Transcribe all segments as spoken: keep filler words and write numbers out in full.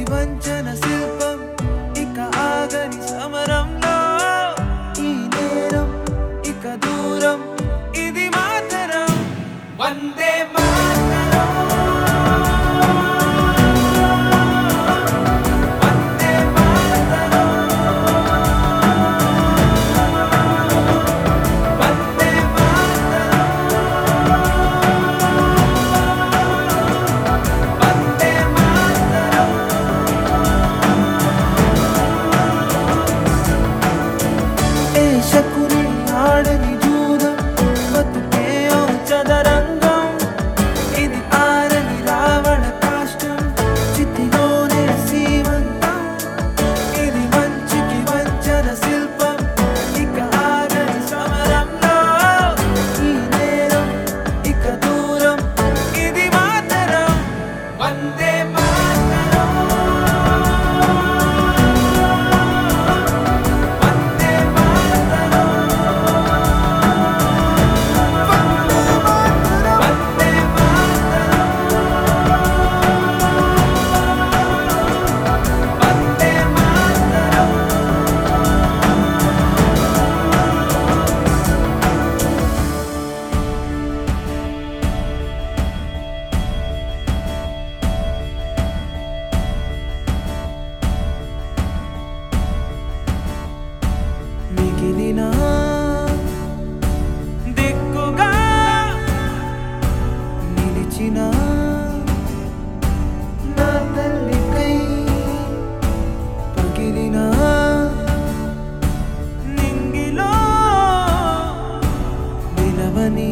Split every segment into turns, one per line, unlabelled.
వంచన శిల్పం ఇక ఆగని సమరంలో ఈ నేరం ఇక దూరం ఇది మాతరం వందే మాతరం వందే మాతరం వందే మాతరం వందే మాతరం ఏ శకుని ఆడని జూదం బతుకే ఓ చదరంగం ఇది ఆరని రావణ కాష్టం చితిలోనే సీమంతం ఇది మంచికి వంచన శిల్పం ఇక ఆగని సమరంలో ఈ నేరం ఇక దూరం ఇది మాతరం వందే మాతరం వందే మాతరం వందే మాతరం వందే మాతరం మిగిలిన దిక్కుగా నిలిచిన నా తల్లికై పగిలిన నింగిలో నిలవని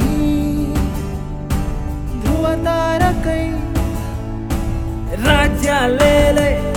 ధృవతారకై రాజ్యాలేలే